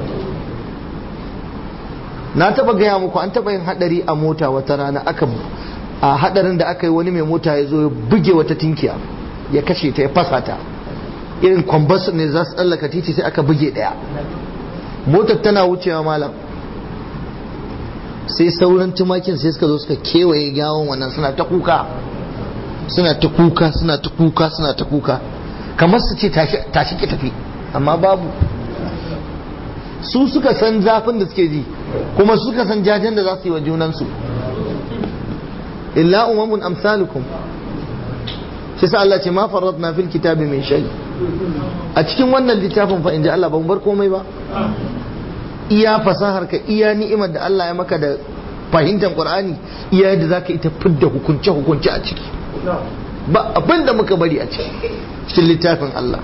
Na taba gaya muku an taba yin hadari a mota wata rana, aka a hadarin da aka yi wani mai mota ya zo ya buge wata tinkiya ya kashe ta ya fasa ta, irin kwambas ne za su tsallaka titi sai aka buge daya, motar tana wucewa malam sai sauran tumakin sai suka zo suka kewaye gawon wannan suna ta kuka suna ta kuka suna ta kuka suna ta kuka kamar su ce tashi ki tafi, amma babu. Su suka san zafin da suke ji kuma suka san jajen da za su yi wa junansu. illa umamun amsalukum, shi sa Allah ce ma farratna fil kitabi min shay. A cikin wannan littafin fa inji Allah ban bar komai ba. Iya fasahar ka, iya ni'imar da Allah ya maka da fahimtar Qur'ani, iya yadda zaka ita fidda hukunce hukunce a ciki. Ba abin da muka bari a ciki cikin littafin Allah.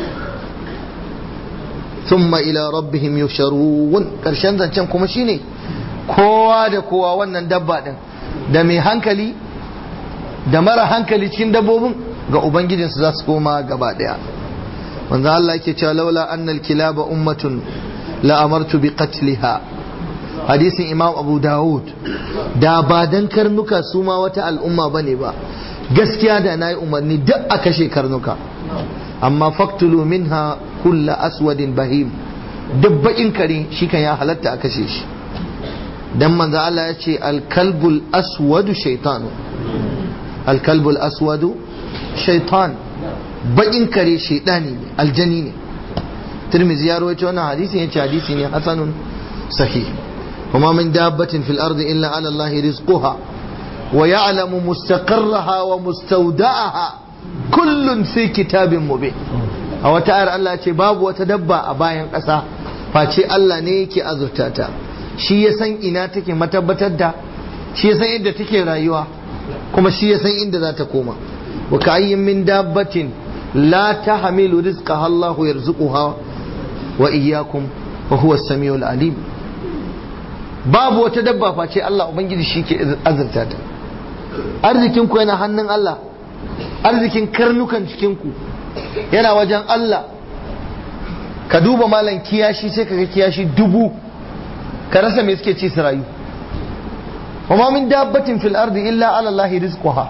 Thumma ila rabbihim yusharun, karshen zancen kuma shine kowa da kowa wannan dabba din, da mai hankali da mara hankali cikin dabbobin, ga ubangijinsu za su koma gaba daya. Manzo Allah yake cewa laula annal kilaba ummatun la amartu bi qatliha, hadisin Imam Abu Dawud. Da ba dan karnuka su ma wata al'umma bane ba, gaskiya da nayi umarni duk a kashe karnuka. Amma faktulu minha kulla aswadin bahim, duk bakin kare shi kan ya halatta a kashe shi. Dan manzo Allah ya ce al-kalbul aswadu shaytanu, al-kalbul aswadu shaytan, bakin kare shaydani ne, aljani ne. Tirmidhi ya rawaito wannan hadisi, yace hadisi ne hasanun sahih. Kuma min dabbatin fil ardi illa ala Allah rizquha wa ya'lamu mustaqarraha wa mustawda'aha kullun fi kitabin mubin. A wata ayar Allah ya ce babu wata dabba a bayan ƙasa face Allah ne yake azurta ta, shi ya san ina take matabbatar da, shi ya san inda take rayuwa, kuma shi ya san inda za ta koma. Wa ka'ayyin min dabbatin la tahmilu rizqaha Allahu yarzuquha wa iyyakum wa huwa as-sami'ul alim. Babu wata dabba face Allah ubangiji shi ke azurta ta. Arzikin ku yana hannun Allah, arzikin karnukan cikin ku yana wajen Allah. Ka duba malan kiyashi sai kaga kiyashi dubu, ka rasa me suke ci su rayu. Wa min dabbatin fil ardi illa ala Allah rizquha.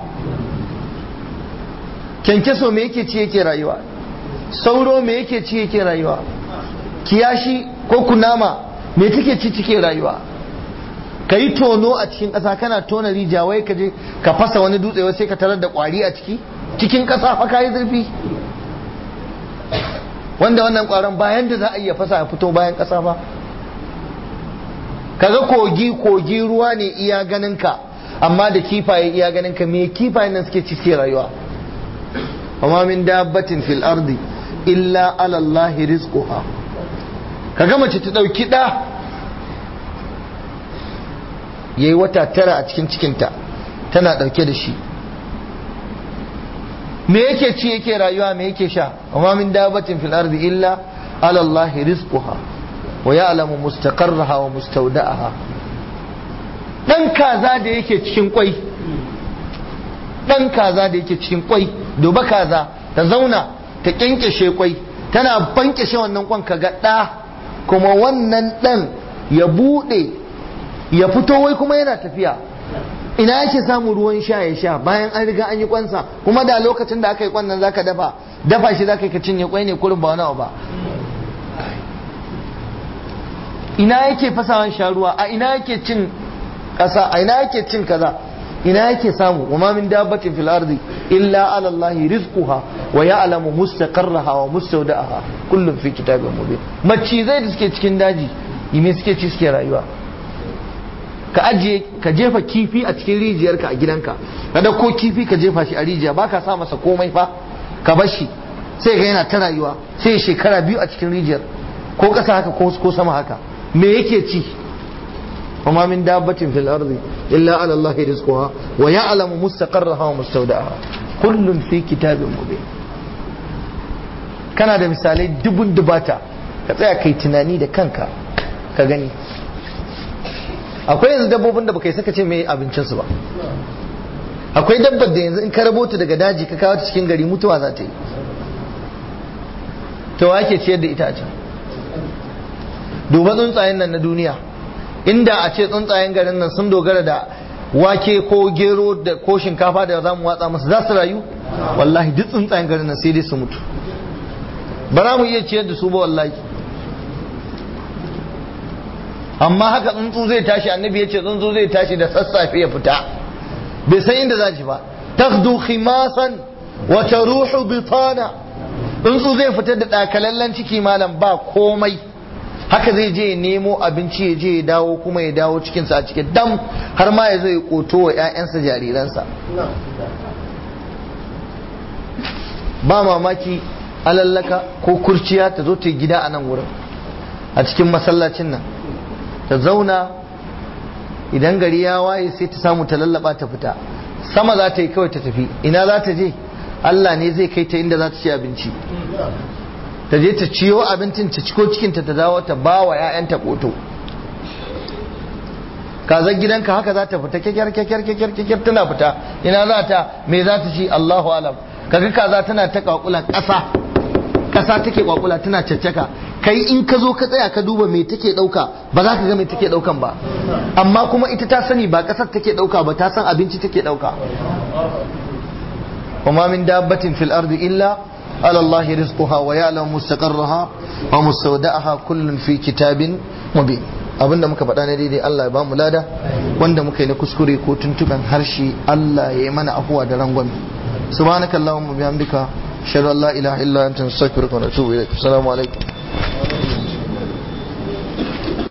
Kenkeso me yake ci yake rayuwa? Sauro me yake ci yake rayuwa? Kiyashi ko kunama me take ci cike rayuwa? Ka yi tono a cikin ƙasa, kana tona rijiya wai ka je ka fasa wani dutse wai sai ka tarar da ƙwari a ciki cikin ƙasa fa ka yi zurfi, wanda wannan ƙwaron bayan da za a iya fasa ya fito bayan ƙasa ba. Kaga kogi kogi ruwa ne iya ganin ka, amma da kifaye iya ganin ka, me kifayen nan suke ci suke rayuwa? Amma min dabbatin fil ardi illa ala Allah rizquha. Kaga mace ta dauki da yayi wata tara a cikin cikinta tana dauke da shi, me yake ci yake rayuwa, me yake sha? Amma min dabbatin fil ardi illa ala Allah rizquha wa ya'lamu mustaqarraha wa mustawda'aha. Dan kaza da yake cikin kwai, dan kaza da yake cikin kwai, duba kaza ta zauna ta kyankyashe kwai, tana bankashe wannan kwan kaga da, kuma wannan dan ya bude ya fito wai kuma yana tafiya. Ina yake samu ruwan sha ya sha bayan an riga an yi kwansa? Kuma da lokacin da aka yi kwannan zaka dafa dafa shi zaka ka cinye kwai ne kurin ba wani abu ba. Ina yake fasawan sha ruwa? A ina yake cin kasa? A ina yake cin kaza? Ina yake samu? Wa ma min dabbatin fil ardi illa ala Allah rizquha wa ya'lamu mustaqarraha wa mustawda'aha kullun fi kitabin mubin. Macizai da suke cikin daji ime suke ci suke rayuwa? Ka ajiye ka jefa kifi a cikin rijiyarka a gidanka, ka dauko kifi ka jefa shi a rijiya, baka sa masa komai fa, ka bar shi sai ga yana ta rayuwa, sai shekara biyu a cikin rijiyar, ko kasa haka ko sama haka. Me yake ci? وما من دابة في الأرض إلا على الله رزقها ويعلم مستقرها ومستودعها كل في كتاب مبين. kana da misalai dubun dubata, ka tsaya kai tunani da kanka ka gani. Akwai yanzu dabbobin da baka yi saka ce mai abincinsu ba, akwai dabbar da yanzu in ka rabota daga daji ka kawo ta cikin gari mutuwa za ta yi, to ake ciyar da ita a can. duba tsuntsayen nan na duniya, inda a ce tsuntsayen garin nan sun dogara da wake ko gero da ko shinkafa da za mu watsa musu, za su rayu? Wallahi duk tsuntsayen garin nan sai dai su mutu, ba za mu iya ciyar da su ba wallahi. amma haka tsuntsu zai tashi, annabi ya ce tsuntsu zai tashi da sassafe ya fita, bai san inda za shi ba. takhdu khimasan wa taruhu bitana, tsuntsu zai fita da dakalallen ciki malam ba komai, haka zai je ya nemo abinci ya je ya dawo kuma ya dawo cikinsa a cikin dam, har ma ya zo ya koto wa 'ya'yansa jariransa. ba mamaki alallaka ko kurciya ta zo ta yi gida a nan wurin, a cikin masallacin nan ta zauna, idan gari ya waye sai ta samu ta lallaba ta fita sama, za ta yi kawai ta tafi. ina za ta je? Allah ne zai kai ta inda za ta ci abinci, ta je ta ciyo abincin ta ciko cikinta ta dawo ta ba wa 'ya'yanta koto. kazar gidanka haka za ta fita kyakkyar kyakkyar kyakkyar kyakkyar tana fita, ina za ta, me za ta ci? Allahu alam. kaga kaza tana ta kwakula ƙasa, ƙasa take kwakula tana caccaka, kai in ka zo ka tsaya ka duba me take dauka ba za ka ga me take daukan ba, amma kuma ita ta sani ba ƙasar take dauka ba, ta san abinci take dauka. وما من دابة في الأرض إلا على الله رزقها ويعلم مستقرها ومستودعها كل في كتاب مبين. abin da muka faɗa na daidai Allah ya ba mu lada, wanda muka yi na kuskure ko tuntuɓen harshe Allah ya yi mana afuwa da rangwame. subhanakallahumma bihamdika ashhadu an la ilaha illa anta astaghfiruka wa atubu ilaik. assalamu alaikum.